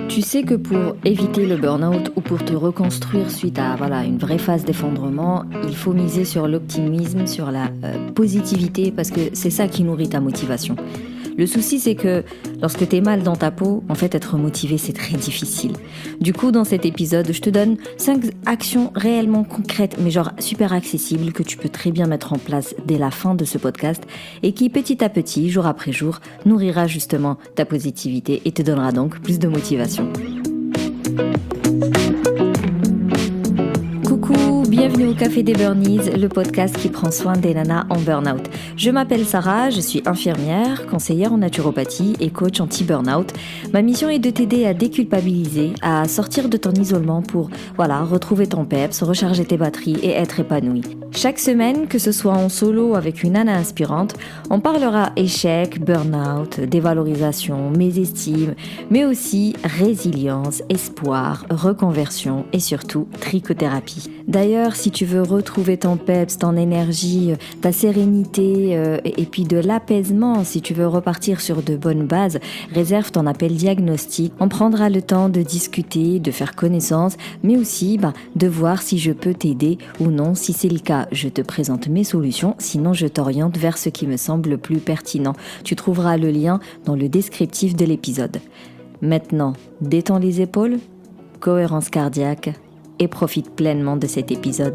Tu sais que pour éviter le burn-out ou pour te reconstruire suite à une vraie phase d'effondrement, il faut miser sur l'optimisme, sur la positivité, parce que c'est ça qui nourrit ta motivation. Le souci, c'est que lorsque t'es mal dans ta peau, en fait, être motivé, c'est très difficile. Du coup, dans cet épisode, je te donne 5 actions réellement concrètes, mais genre super accessibles, que tu peux très bien mettre en place dès la fin de ce podcast et qui, petit à petit, jour après jour, nourrira justement ta positivité et te donnera donc plus de motivation. Coucou, bienvenue au Café des Burnies, le podcast qui prend soin des nanas en burn-out. Je m'appelle Sarah, je suis infirmière, conseillère en naturopathie et coach anti-burn-out. Ma mission est de t'aider à déculpabiliser, à sortir de ton isolement pour, retrouver ton peps, recharger tes batteries et être épanouie. Chaque semaine, que ce soit en solo avec une nana inspirante, on parlera échec, burn-out, dévalorisation, mésestime, mais aussi résilience, espoir, reconversion et surtout trichothérapie. D'ailleurs, si tu veux retrouver ton peps, ton énergie, ta sérénité et puis de l'apaisement, si tu veux repartir sur de bonnes bases, réserve ton appel diagnostic. On prendra le temps de discuter, de faire connaissance, mais aussi de voir si je peux t'aider ou non. Si c'est le cas, je te présente mes solutions, sinon je t'oriente vers ce qui me semble le plus pertinent. Tu trouveras le lien dans le descriptif de l'épisode. Maintenant, détends les épaules, cohérence cardiaque et profite pleinement de cet épisode.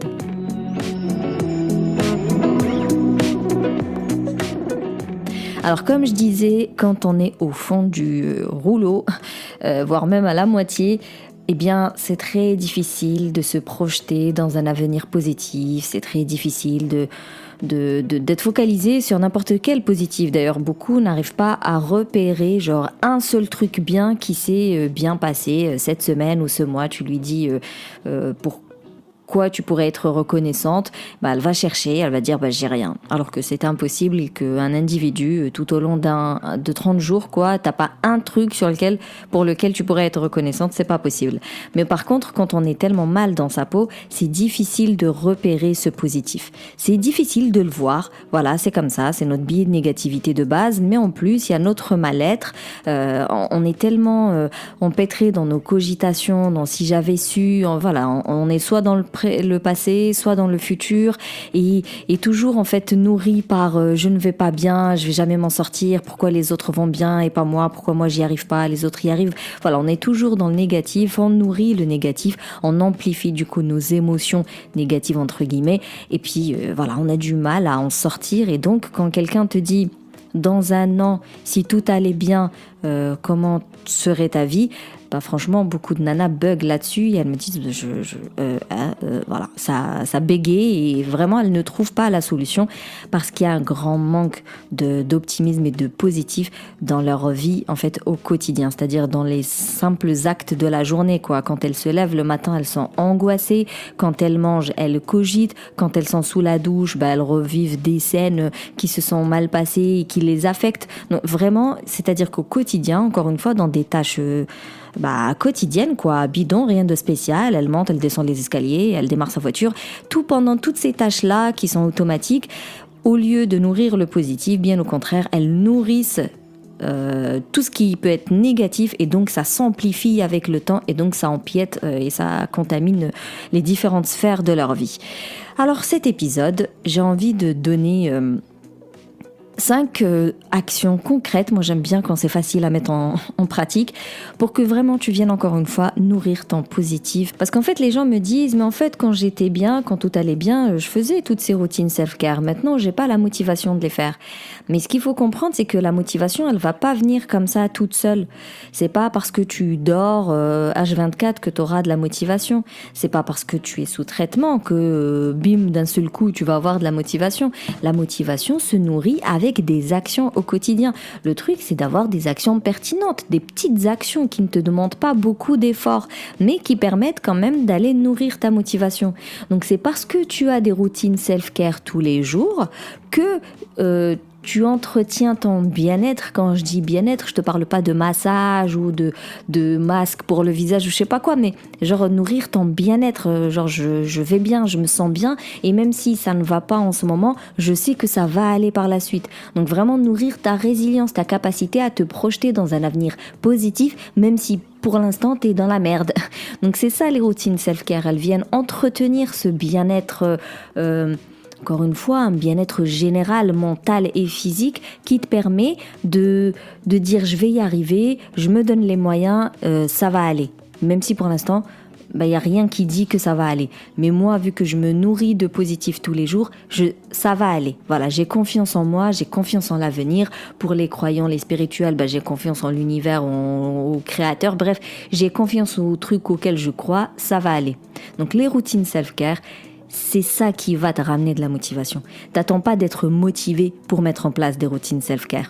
Alors comme je disais, quand on est au fond du rouleau, voire même à la moitié, c'est très difficile de se projeter dans un avenir positif, c'est très difficile d'être focalisé sur n'importe quel positif. D'ailleurs, beaucoup n'arrivent pas à repérer un seul truc bien qui s'est bien passé cette semaine ou ce mois. Tu lui dis pourquoi tu pourrais être reconnaissante, elle va chercher, elle va dire j'ai rien. Alors que c'est impossible et qu'un individu, tout au long de 30 jours, t'as pas un truc pour lequel tu pourrais être reconnaissante, c'est pas possible. Mais par contre, quand on est tellement mal dans sa peau, c'est difficile de repérer ce positif. C'est difficile de le voir, c'est comme ça, c'est notre biais de négativité de base, mais en plus, il y a notre mal-être, on est tellement empêtré dans nos cogitations, dans si j'avais su, on est soit dans le passé, soit dans le futur, et toujours en fait nourri par je ne vais pas bien, je vais jamais m'en sortir, pourquoi les autres vont bien et pas moi, pourquoi moi j'y arrive pas, les autres y arrivent. On est toujours dans le négatif, on nourrit le négatif, on amplifie du coup nos émotions négatives entre guillemets, et puis on a du mal à en sortir. Et donc quand quelqu'un te dit dans un an, si tout allait bien, comment serait ta vie ? Franchement, beaucoup de nanas bug là-dessus et elles me disent ça bégaye et vraiment elles ne trouvent pas la solution parce qu'il y a un grand manque d'optimisme et de positif dans leur vie en fait au quotidien, c'est-à-dire dans les simples actes de la journée Quand elles se lèvent le matin, elles sont angoissées, quand elles mangent, elles cogitent, quand elles sont sous la douche, elles revivent des scènes qui se sont mal passées et qui les affectent. Donc vraiment, c'est-à-dire qu'au quotidien, encore une fois, dans des tâches quotidienne bidon, rien de spécial, elle monte, elle descend les escaliers, elle démarre sa voiture, pendant toutes ces tâches-là qui sont automatiques, au lieu de nourrir le positif, bien au contraire, elles nourrissent tout ce qui peut être négatif et donc ça s'amplifie avec le temps et donc ça empiète et ça contamine les différentes sphères de leur vie. Alors cet épisode, j'ai envie de donner 5 actions concrètes, moi j'aime bien quand c'est facile à mettre en pratique, pour que vraiment tu viennes encore une fois nourrir ton positif. Parce qu'en fait les gens me disent, mais en fait quand j'étais bien, quand tout allait bien, je faisais toutes ces routines self-care, maintenant j'ai pas la motivation de les faire. Mais ce qu'il faut comprendre, c'est que la motivation, elle va pas venir comme ça toute seule. C'est pas parce que tu dors H24 que tu auras de la motivation. C'est pas parce que tu es sous traitement que bim, d'un seul coup tu vas avoir de la motivation. La motivation se nourrit avec des actions au quotidien. Le truc, c'est d'avoir des actions pertinentes, des petites actions qui ne te demandent pas beaucoup d'efforts, mais qui permettent quand même d'aller nourrir ta motivation. Donc c'est parce que tu as des routines self-care tous les jours que tu entretiens ton bien-être. Quand je dis bien-être, je te parle pas de massage ou de masque pour le visage ou je sais pas quoi, mais genre nourrir ton bien-être. Genre je vais bien, je me sens bien et même si ça ne va pas en ce moment, je sais que ça va aller par la suite. Donc vraiment nourrir ta résilience, ta capacité à te projeter dans un avenir positif, même si pour l'instant, t'es dans la merde. Donc c'est ça les routines self-care. Elles viennent entretenir ce bien-être, encore une fois, un bien-être général, mental et physique qui te permet de dire je vais y arriver, je me donne les moyens, ça va aller. Même si pour l'instant, il n'y a rien qui dit que ça va aller. Mais moi, vu que je me nourris de positif tous les jours, ça va aller. Voilà, j'ai confiance en moi, j'ai confiance en l'avenir. Pour les croyants, les spirituels, j'ai confiance en l'univers, au créateur. Bref, j'ai confiance aux trucs auxquels je crois, ça va aller. Donc les routines self-care, c'est ça qui va te ramener de la motivation. T'attends pas d'être motivé pour mettre en place des routines self-care.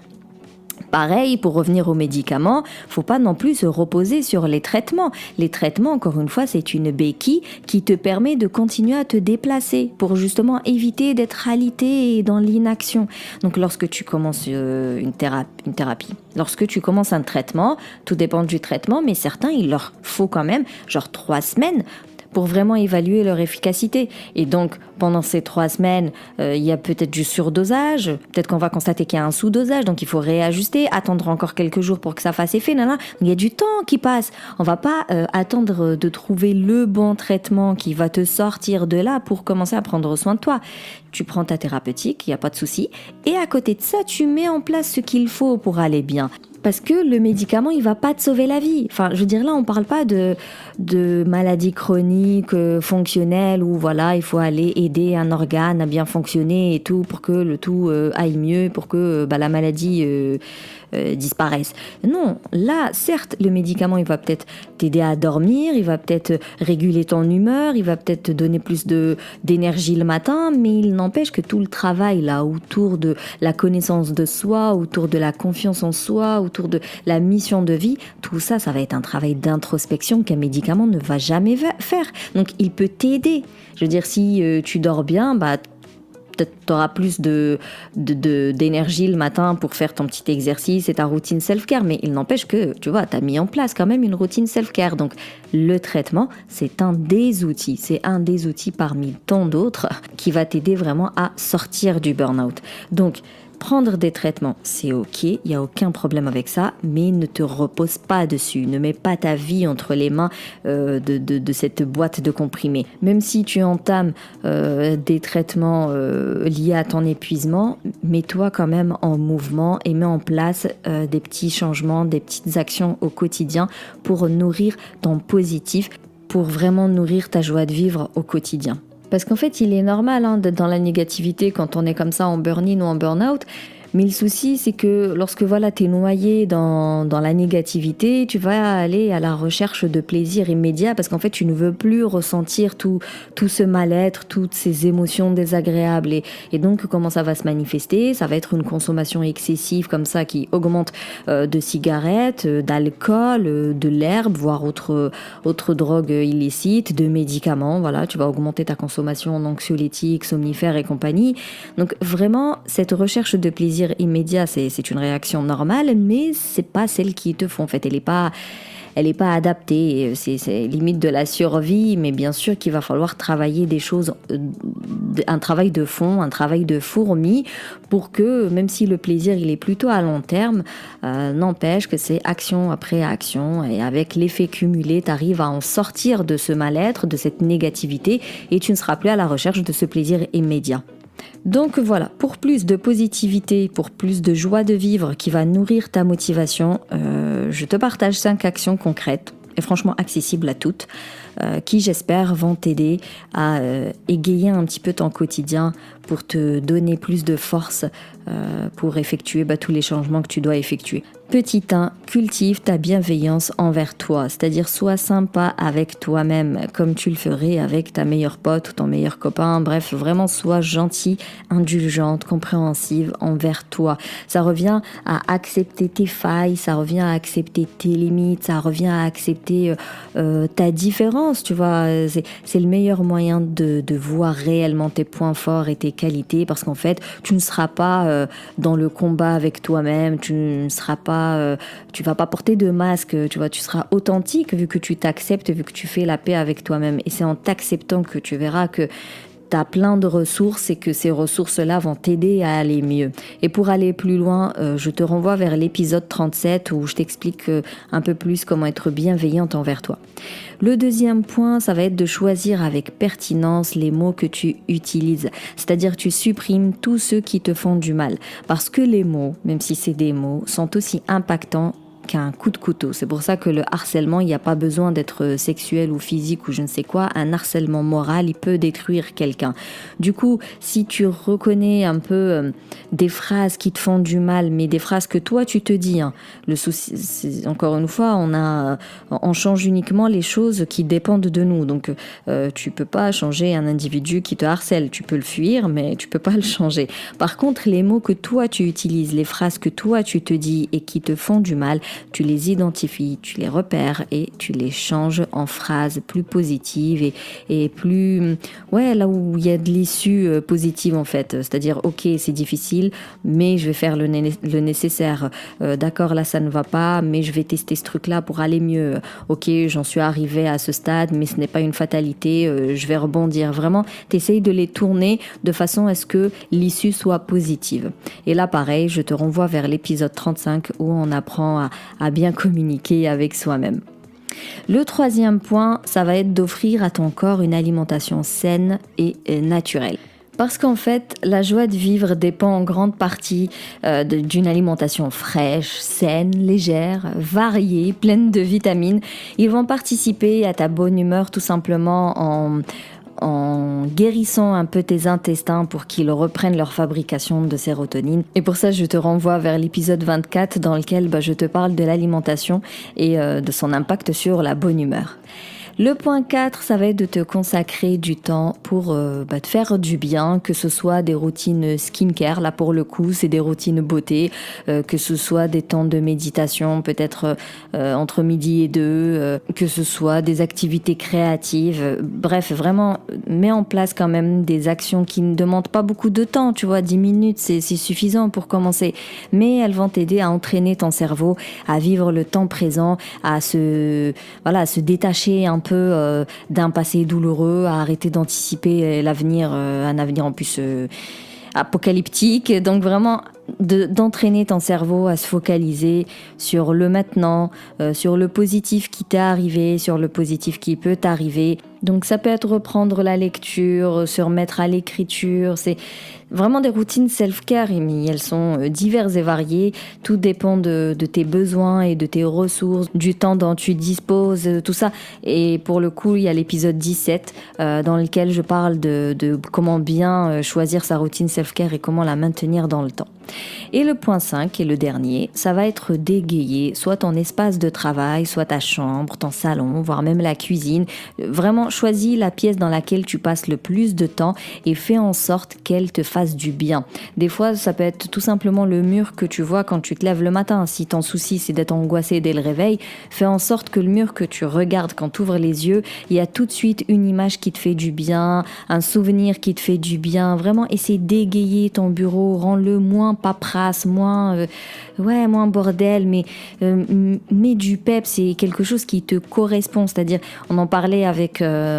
Pareil, pour revenir aux médicaments, faut pas non plus se reposer sur les traitements. Les traitements, encore une fois, c'est une béquille qui te permet de continuer à te déplacer pour justement éviter d'être alité et dans l'inaction. Donc, lorsque tu commences une thérapie, lorsque tu commences un traitement, tout dépend du traitement, mais certains, il leur faut quand même genre 3 semaines pour vraiment évaluer leur efficacité. Et donc, pendant ces 3 semaines, il y a peut-être du surdosage, peut-être qu'on va constater qu'il y a un sous-dosage, donc il faut réajuster, attendre encore quelques jours pour que ça fasse effet. Il y a du temps qui passe. On va pas attendre de trouver le bon traitement qui va te sortir de là pour commencer à prendre soin de toi. Tu prends ta thérapeutique, il n'y a pas de souci. Et à côté de ça, tu mets en place ce qu'il faut pour aller bien. Parce que le médicament, il va pas te sauver la vie. Enfin, je veux dire, là, on parle pas de maladie chronique, fonctionnelle, où voilà, il faut aller aider un organe à bien fonctionner et tout, pour que le tout aille mieux, pour que la maladie disparaisse. Non, là, certes, le médicament, il va peut-être t'aider à dormir, il va peut-être réguler ton humeur, il va peut-être te donner plus d'énergie le matin, mais il n'empêche que tout le travail là autour de la connaissance de soi, autour de la confiance en soi, autour de la mission de vie, tout ça, ça va être un travail d'introspection qu'un médicament ne va jamais faire. Donc, il peut t'aider. Je veux dire, si tu dors bien, peut-être tu auras plus d'énergie le matin pour faire ton petit exercice et ta routine self-care. Mais il n'empêche que, tu vois, tu as mis en place quand même une routine self-care. Donc, le traitement, c'est un des outils. C'est un des outils parmi tant d'autres qui va t'aider vraiment à sortir du burn-out. Donc, prendre des traitements, c'est ok, il n'y a aucun problème avec ça, mais ne te repose pas dessus, ne mets pas ta vie entre les mains de cette boîte de comprimés. Même si tu entames des traitements liés à ton épuisement, mets-toi quand même en mouvement et mets en place des petits changements, des petites actions au quotidien pour nourrir ton positif, pour vraiment nourrir ta joie de vivre au quotidien. Parce qu'en fait, il est normal d'être dans la négativité quand on est comme ça en burn-in ou en burn-out. Mais le souci, c'est que lorsque voilà, t'es noyé dans la négativité, tu vas aller à la recherche de plaisir immédiat parce qu'en fait, tu ne veux plus ressentir tout ce mal-être, toutes ces émotions désagréables. Et donc, comment ça va se manifester? Ça va être une consommation excessive comme ça qui augmente de cigarettes, d'alcool, de l'herbe, voire autre drogue illicite, de médicaments. Voilà, tu vas augmenter ta consommation en anxiolytiques, somnifères et compagnie. Donc, vraiment, cette recherche de plaisir immédiat, c'est une réaction normale, mais c'est pas celle qui te font. En fait, elle est pas adaptée. C'est limite de la survie, mais bien sûr qu'il va falloir travailler des choses, un travail de fond, un travail de fourmi, pour que, même si le plaisir il est plutôt à long terme, n'empêche que c'est action après action, et avec l'effet cumulé, tu arrives à en sortir de ce mal-être, de cette négativité, et tu ne seras plus à la recherche de ce plaisir immédiat. Donc voilà, pour plus de positivité, pour plus de joie de vivre qui va nourrir ta motivation, je te partage 5 actions concrètes et franchement accessibles à toutes, qui j'espère vont t'aider à égayer un petit peu ton quotidien pour te donner plus de force pour effectuer tous les changements que tu dois effectuer. Petit 1, cultive ta bienveillance envers toi, c'est-à-dire sois sympa avec toi-même comme tu le ferais avec ta meilleure pote ou ton meilleur copain. Bref, vraiment sois gentil, indulgente, compréhensive envers toi. Ça revient à accepter tes failles, ça revient à accepter tes limites, ça revient à accepter ta différence, tu vois. C'est le meilleur moyen de voir réellement tes points forts et tes qualités, parce qu'en fait, tu ne seras pas dans le combat avec toi-même, tu vas pas porter de masque, tu vois, tu seras authentique vu que tu t'acceptes, vu que tu fais la paix avec toi-même. Et c'est en t'acceptant que tu verras que tu as plein de ressources et que ces ressources-là vont t'aider à aller mieux. Et pour aller plus loin, je te renvoie vers l'épisode 37 où je t'explique un peu plus comment être bienveillante envers toi. Le deuxième point, ça va être de choisir avec pertinence les mots que tu utilises. C'est-à-dire tu supprimes tous ceux qui te font du mal. Parce que les mots, même si c'est des mots, sont aussi impactants qu'un coup de couteau. C'est pour ça que le harcèlement, il n'y a pas besoin d'être sexuel ou physique ou je ne sais quoi. Un harcèlement moral, il peut détruire quelqu'un. Du coup, si tu reconnais un peu des phrases qui te font du mal, mais des phrases que toi tu te dis, le souci, c'est, encore une fois, on change uniquement les choses qui dépendent de nous. Donc, tu peux pas changer un individu qui te harcèle. Tu peux le fuir, mais tu peux pas le changer. Par contre, les mots que toi tu utilises, les phrases que toi tu te dis et qui te font du mal, tu les identifies, tu les repères et tu les changes en phrases plus positives et plus, là où il y a de l'issue positive en fait. C'est-à-dire, ok, c'est difficile, mais je vais faire le nécessaire. D'accord, là ça ne va pas, mais je vais tester ce truc-là pour aller mieux. Ok, j'en suis arrivée à ce stade, mais ce n'est pas une fatalité, je vais rebondir. Vraiment, t'essayes de les tourner de façon à ce que l'issue soit positive. Et là, pareil, je te renvoie vers l'épisode 35 où on apprend à bien communiquer avec soi-même. Le troisième point, ça va être d'offrir à ton corps une alimentation saine et naturelle. Parce qu'en fait, la joie de vivre dépend en grande partie d'une alimentation fraîche, saine, légère, variée, pleine de vitamines. Ils vont participer à ta bonne humeur tout simplement en guérissant un peu tes intestins pour qu'ils reprennent leur fabrication de sérotonine. Et pour ça, je te renvoie vers l'épisode 24 dans lequel je te parle de l'alimentation et de son impact sur la bonne humeur. Le point 4, ça va être de te consacrer du temps pour te faire du bien, que ce soit des routines skincare, là pour le coup, c'est des routines beauté, que ce soit des temps de méditation, peut-être entre midi et 2, que ce soit des activités créatives. Bref, vraiment, mets en place quand même des actions qui ne demandent pas beaucoup de temps, tu vois, 10 minutes, c'est suffisant pour commencer. Mais elles vont t'aider à entraîner ton cerveau, à vivre le temps présent, à se détacher un peu d'un passé douloureux, à arrêter d'anticiper l'avenir, un avenir en plus apocalyptique. Donc vraiment d'entraîner ton cerveau à se focaliser sur le maintenant, sur le positif qui t'est arrivé, sur le positif qui peut t'arriver. Donc ça peut être reprendre la lecture, se remettre à l'écriture, c'est vraiment des routines self-care, elles sont diverses et variées, tout dépend de tes besoins et de tes ressources, du temps dont tu disposes, tout ça. Et pour le coup, il y a l'épisode 17 dans lequel je parle de comment bien choisir sa routine self-care et comment la maintenir dans le temps. Et le point 5, et le dernier, ça va être d'égayer soit ton espace de travail, soit ta chambre, ton salon, voire même la cuisine. Vraiment, choisis la pièce dans laquelle tu passes le plus de temps et fais en sorte qu'elle te fasse du bien. Des fois, ça peut être tout simplement le mur que tu vois quand tu te lèves le matin. Si ton souci, c'est d'être angoissé dès le réveil, fais en sorte que le mur que tu regardes quand tu ouvres les yeux, il y a tout de suite une image qui te fait du bien, un souvenir qui te fait du bien. Vraiment, essaie d'égayer ton bureau, rends-le moins paperasse, moins bordel, mais du pep, c'est quelque chose qui te correspond. C'est-à-dire, on en parlait avec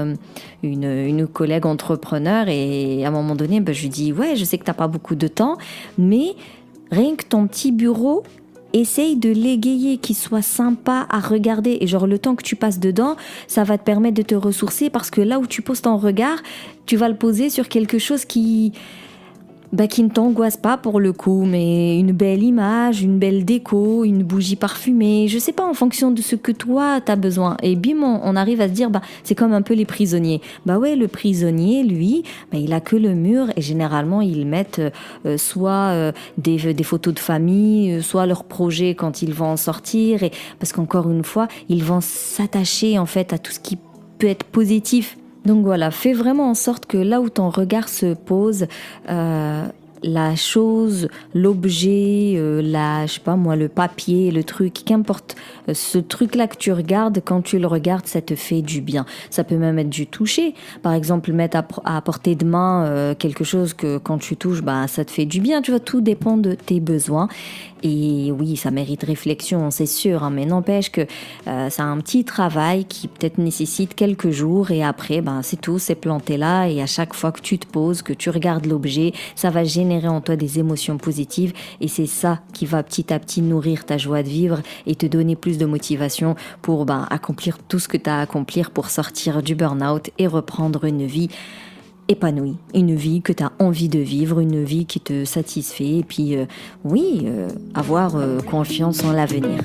une collègue entrepreneur et à un moment donné, je lui dis je sais que t'as pas beaucoup de temps, mais rien que ton petit bureau, essaye de l'égayer, qu'il soit sympa à regarder. Et genre, le temps que tu passes dedans, ça va te permettre de te ressourcer parce que là où tu poses ton regard, tu vas le poser sur quelque chose qui ne t'angoisse pas pour le coup, mais une belle image, une belle déco, une bougie parfumée, je sais pas, en fonction de ce que toi t'as besoin. Et bim, on arrive à se dire, c'est comme un peu les prisonniers. Le prisonnier, lui, il a que le mur et généralement ils mettent soit des photos de famille, soit leurs projets quand ils vont en sortir, et parce qu'encore une fois, ils vont s'attacher en fait à tout ce qui peut être positif. Donc voilà, fais vraiment en sorte que là où ton regard se pose, la chose, l'objet, je sais pas moi, le papier, le truc, qu'importe, ce truc-là que tu regardes, quand tu le regardes, ça te fait du bien. Ça peut même être du toucher. Par exemple, mettre à portée de main quelque chose que quand tu touches, ça te fait du bien. Tu vois, tout dépend de tes besoins. Et oui, ça mérite réflexion, c'est sûr, hein, mais n'empêche que c'est un petit travail qui peut-être nécessite quelques jours et après, c'est tout, c'est planté là et à chaque fois que tu te poses, que tu regardes l'objet, ça va générer en toi des émotions positives et c'est ça qui va petit à petit nourrir ta joie de vivre et te donner plus de motivation pour accomplir tout ce que tu as à accomplir pour sortir du burn-out et reprendre une vie épanouie, une vie que tu as envie de vivre, une vie qui te satisfait et puis avoir confiance en l'avenir.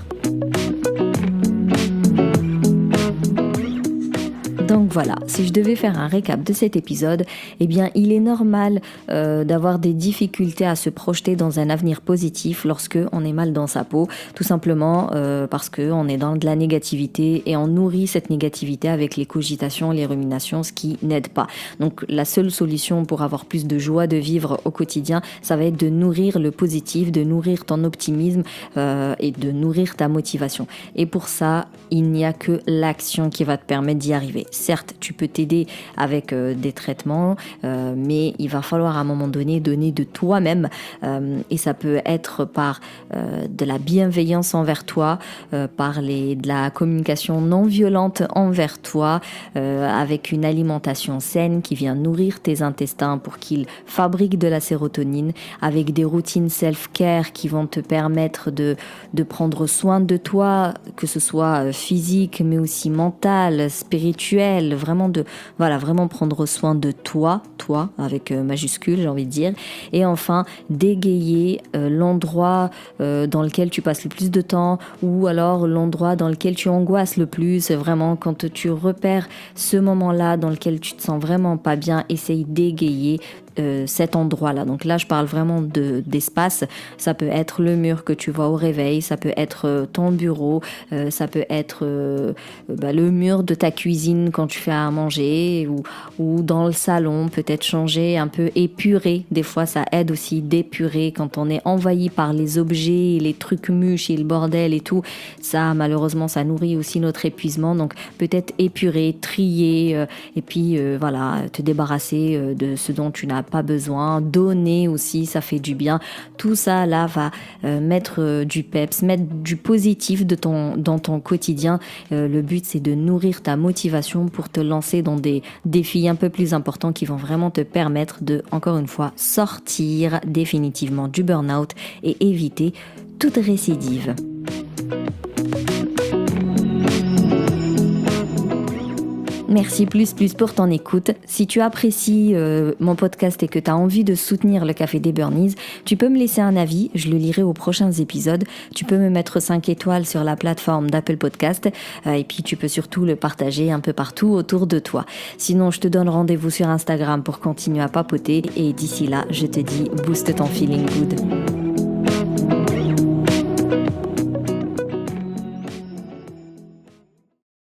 Donc voilà, si je devais faire un récap de cet épisode, eh bien il est normal d'avoir des difficultés à se projeter dans un avenir positif lorsque on est mal dans sa peau, tout simplement parce qu'on est dans de la négativité et on nourrit cette négativité avec les cogitations, les ruminations, ce qui n'aide pas. Donc la seule solution pour avoir plus de joie de vivre au quotidien, ça va être de nourrir le positif, de nourrir ton optimisme et de nourrir ta motivation. Et pour ça, il n'y a que l'action qui va te permettre d'y arriver. Certes, tu peux t'aider avec des traitements, mais il va falloir à un moment donné donner de toi-même et ça peut être par de la bienveillance envers toi, par de la communication non violente envers toi, avec une alimentation saine qui vient nourrir tes intestins pour qu'ils fabriquent de la sérotonine, avec des routines self-care qui vont te permettre de prendre soin de toi, que ce soit physique mais aussi mental, spirituel, vraiment prendre soin de toi avec majuscule j'ai envie de dire, et enfin dégayer l'endroit dans lequel tu passes le plus de temps ou alors l'endroit dans lequel tu angoisses le plus. Vraiment quand tu repères ce moment-là dans lequel tu te sens vraiment pas bien, essaye d'égayer cet endroit-là. Donc là, je parle vraiment d'espace. Ça peut être le mur que tu vois au réveil, ça peut être ton bureau, ça peut être le mur de ta cuisine quand tu fais à manger ou dans le salon, peut-être changer, un peu épurer. Des fois, ça aide aussi d'épurer quand on est envahi par les objets, les trucs mûches et le bordel et tout. Ça, malheureusement, ça nourrit aussi notre épuisement. Donc peut-être épurer, trier et puis te débarrasser de ce dont tu n'as pas besoin, donner aussi, ça fait du bien. Tout ça là va mettre du peps, mettre du positif dans ton quotidien. Le but c'est de nourrir ta motivation pour te lancer dans des défis un peu plus importants qui vont vraiment te permettre de, encore une fois, sortir définitivement du burn-out et éviter toute récidive. Merci plus pour ton écoute. Si tu apprécies mon podcast et que tu as envie de soutenir le Café des Burnies, tu peux me laisser un avis, je le lirai aux prochains épisodes. Tu peux me mettre 5 étoiles sur la plateforme d'Apple Podcast et puis tu peux surtout le partager un peu partout autour de toi. Sinon, je te donne rendez-vous sur Instagram pour continuer à papoter et d'ici là, je te dis booste ton feeling good.